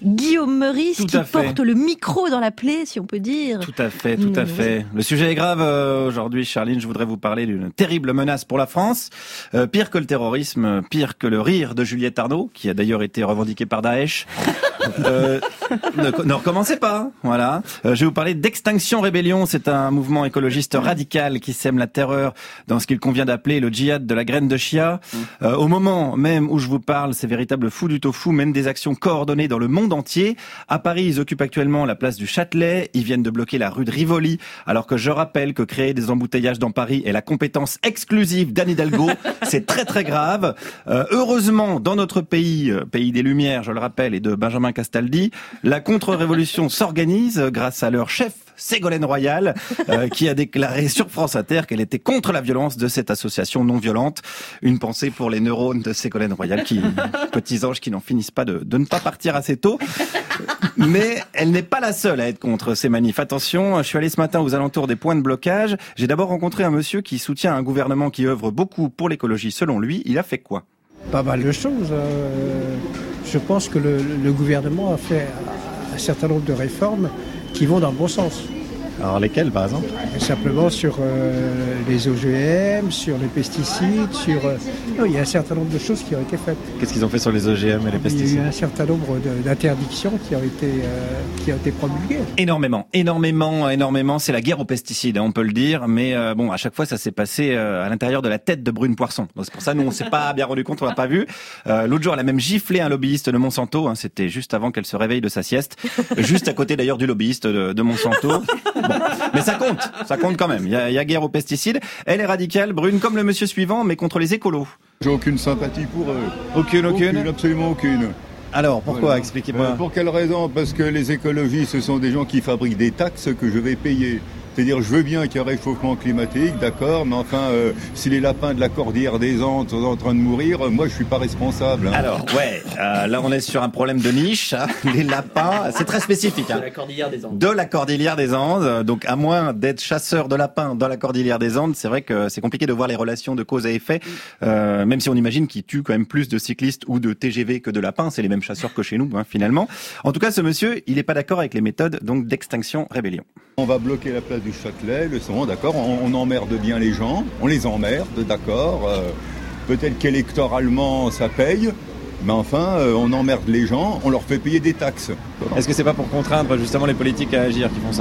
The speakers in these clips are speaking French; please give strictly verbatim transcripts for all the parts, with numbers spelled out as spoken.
Guillaume Meurice Tout qui à fait. porte le micro dans la plaie, si on peut dire. Tout à fait, tout à fait. Le sujet est grave euh, aujourd'hui, Charline. Je voudrais vous parler d'une terrible menace pour la France. Euh, pire que le terrorisme, pire que le rire de Juliette Arnaud, qui a d'ailleurs été revendiqué par Daesh. Euh, ne, ne recommencez pas, hein, voilà. Euh, je vais vous parler d'Extinction Rébellion. C'est un mouvement écologiste radical qui sème la terreur dans ce qu'il convient d'appeler le djihad de la graine de chia. Euh, au moment même où je vous parle, ces véritables fous du tofu mènent des actions coordonnées dans le monde entier. À Paris, ils occupent actuellement la place du Châtelet. Ils viennent de bloquer la rue de Rivoli, alors que je rappelle que créer des embouteillages dans Paris est la compétence exclusive d'Anne Hidalgo. C'est très très grave. Euh, heureusement, dans notre pays, euh, pays des Lumières, je le rappelle, et de Benjamin Castaldi, la contre-révolution s'organise grâce à leur chef, Ségolène Royal, euh, qui a déclaré sur France Inter qu'elle était contre la violence de cette association non violente. Une pensée pour les neurones de Ségolène Royal, qui, petits anges qui n'en finissent pas de, de ne pas partir assez tôt. Mais elle n'est pas la seule à être contre ces manifs. Attention, je suis allé ce matin aux alentours des points de blocage. J'ai d'abord rencontré un monsieur qui soutient un gouvernement qui œuvre beaucoup pour l'écologie. Selon lui, il a fait quoi ? Pas mal de choses. Euh, je pense que le, le gouvernement a fait un certain nombre de réformes qui vont dans le bon sens. Alors lesquels par exemple ? Et simplement sur euh, les O G M, sur les pesticides, sur... Euh, non, il y a un certain nombre de choses qui ont été faites. Qu'est-ce qu'ils ont fait sur les O G M et les pesticides ? Il y a eu un certain nombre de, d'interdictions qui ont été, euh, qui ont été promulguées. Énormément, énormément, énormément. C'est la guerre aux pesticides, on peut le dire. Mais euh, bon, à chaque fois, ça s'est passé euh, à l'intérieur de la tête de Brune Poisson. Donc c'est pour ça, nous, on s'est pas bien rendu compte, on l'a pas vu. Euh, l'autre jour, elle a même giflé un lobbyiste de Monsanto. Hein, c'était juste avant qu'elle se réveille de sa sieste. Juste à côté d'ailleurs du lobbyiste de, de Monsanto. Bon. Mais ça compte, ça compte quand même. Il y a, il y a guerre aux pesticides. Elle est radicale, Brune, comme le monsieur suivant, mais contre les écolos. J'ai aucune sympathie pour eux. Aucune, aucune, aucune absolument aucune. Alors, pourquoi ? Voilà. Expliquez-moi. Euh, pour quelle raison ? Parce que les écologistes, ce sont des gens qui fabriquent des taxes que je vais payer. C'est-à-dire, je veux bien qu'il y ait un réchauffement climatique, d'accord, mais enfin, euh, si les lapins de la cordillère des Andes sont en train de mourir, euh, moi, je suis pas responsable. Hein. Alors, ouais, euh, là, on est sur un problème de niche. Hein. Les lapins, c'est très spécifique. Hein. De la cordillère des Andes. De la cordillère des Andes. Donc, à moins d'être chasseur de lapins dans la cordillère des Andes, c'est vrai que c'est compliqué de voir les relations de cause à effet, euh, même si on imagine qu'ils tuent quand même plus de cyclistes ou de T G V que de lapins. C'est les mêmes chasseurs que chez nous, hein, finalement. En tout cas, ce monsieur, il n'est pas d'accord avec les méthodes donc d'Extinction Rébellion. On va bloquer la place du Châtelet, le son, d'accord, on, on emmerde bien les gens, on les emmerde, d'accord, euh, peut-être qu'électoralement ça paye, mais enfin, euh, on emmerde les gens, on leur fait payer des taxes. Est-ce que c'est pas pour contraindre justement les politiques à agir qui font ça ?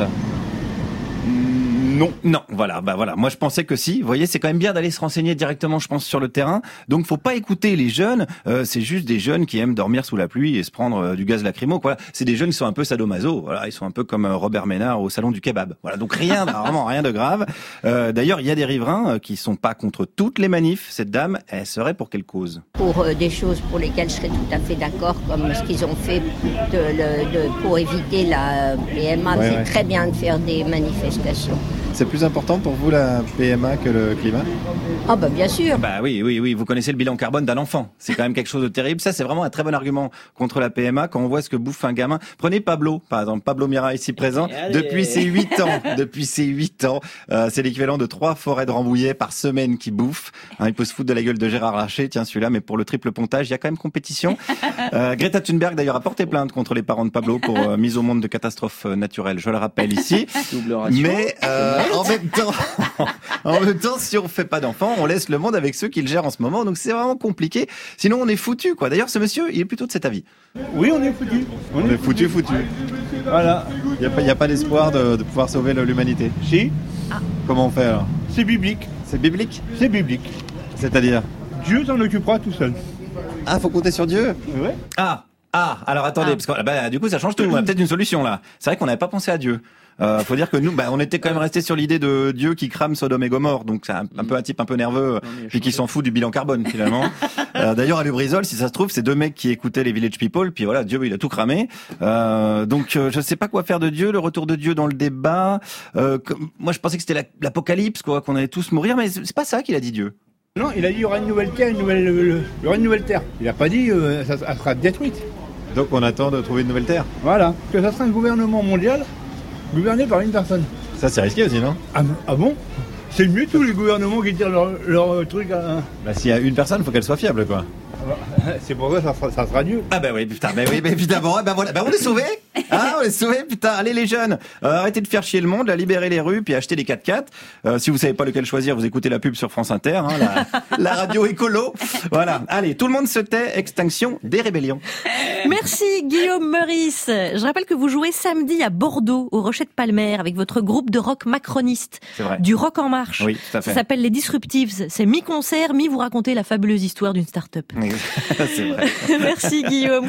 Non. Non, voilà, bah voilà. Moi, je pensais que si. Vous voyez, c'est quand même bien d'aller se renseigner directement, je pense, sur le terrain. Donc, faut pas écouter les jeunes. Euh, c'est juste des jeunes qui aiment dormir sous la pluie et se prendre euh, du gaz lacrymo. Voilà, c'est des jeunes qui sont un peu sadomaso. Voilà, ils sont un peu comme euh, Robert Ménard au salon du kebab. Voilà, donc rien, vraiment rien de grave. Euh, d'ailleurs, il y a des riverains euh, qui sont pas contre toutes les manifs. Cette dame, elle serait pour quelle cause ? Pour euh, des choses pour lesquelles je serais tout à fait d'accord, comme ce qu'ils ont fait de, le, de, pour éviter la P M A. Ouais, c'est ouais. très bien de faire des manifestations. C'est plus important pour vous la P M A que le climat ? Ah bah bien sûr. Bah oui, oui, oui. Vous connaissez le bilan carbone d'un enfant. C'est quand même quelque chose de terrible. Ça, c'est vraiment un très bon argument contre la P M A quand on voit ce que bouffe un gamin. Prenez Pablo, par exemple. Pablo Mira ici présent. Allez. Depuis ses huit ans, depuis ses huit ans, euh, c'est l'équivalent de trois forêts de Rambouillet par semaine qui bouffent. Hein, il peut se foutre de la gueule de Gérard Larcher. Tiens, celui-là, mais pour le triple pontage, il y a quand même compétition. Euh, Greta Thunberg, d'ailleurs, a porté plainte contre les parents de Pablo pour euh, mise au monde de catastrophes euh, naturelles. Je le rappelle ici. Double ratio. Mais euh, en même temps, en même temps, si on fait pas d'enfants, on laisse le monde avec ceux qui le gèrent en ce moment. Donc c'est vraiment compliqué. Sinon, on est foutu, quoi. D'ailleurs, ce monsieur, il est plutôt de cet avis. Oui, on est foutu. On est foutu, foutu. Voilà. Il n'y a pas, y a pas d'espoir de, de pouvoir sauver l'humanité. Si, Comment on fait alors ? c'est biblique. C'est biblique ? C'est biblique. C'est-à-dire ? Dieu s'en occupera tout seul. Ah, faut compter sur Dieu ? Ouais. Ah, ah. Alors attendez, parce que bah, du coup, ça change tout. On a peut-être une solution là. C'est vrai qu'on n'avait pas pensé à Dieu. Euh, faut dire que nous, bah, on était quand même resté sur l'idée de Dieu qui crame Sodome et Gomorre, donc c'est un, un peu un type un peu nerveux, puis qui s'en fout du bilan carbone finalement. euh, D'ailleurs à Lubrizol, si ça se trouve, c'est deux mecs qui écoutaient les Village People, puis voilà, Dieu il a tout cramé. Euh, donc euh, je sais pas quoi faire de Dieu, le retour de Dieu dans le débat. Euh, comme, moi je pensais que c'était la- l'apocalypse, quoi, qu'on allait tous mourir, mais c'est c'est pas ça qu'il a dit Dieu. Non, il a dit il y aura une nouvelle terre, une nouvelle, euh, il y aura une nouvelle terre. Il a pas dit euh, ça, ça sera détruite. Donc on attend de trouver une nouvelle terre. Voilà. Que ça sera un gouvernement mondial gouverné par une personne. Ça c'est risqué aussi, non ? Ah, ah bon? C'est le mieux tous les gouvernements qui tirent leur, leur truc à... Bah, s'il y a une personne, il faut qu'elle soit fiable, quoi. C'est pour ça que ça sera, ça sera mieux. Ah bah oui, putain, bah oui, bah évidemment, bah voilà, bah on est sauvés. Ah, on est sauvés, putain. Allez les jeunes, euh, arrêtez de faire chier le monde, là, libérez les rues, puis achetez des quatre-quatre. Euh, si vous savez pas lequel choisir, vous écoutez la pub sur France Inter, hein, la, la radio écolo. Voilà. Allez, tout le monde se tait. Extinction des rébellions. Merci Guillaume Meurice. Je rappelle que vous jouez samedi à Bordeaux, au Rocher de Palmer, avec votre groupe de rock macroniste. C'est vrai. Du rock en marche. Oui, tout à fait. Ça s'appelle les Disruptives. C'est mi-concert, mi-vous raconter la fabuleuse histoire d'une start-up. C'est vrai. Merci Guillaume.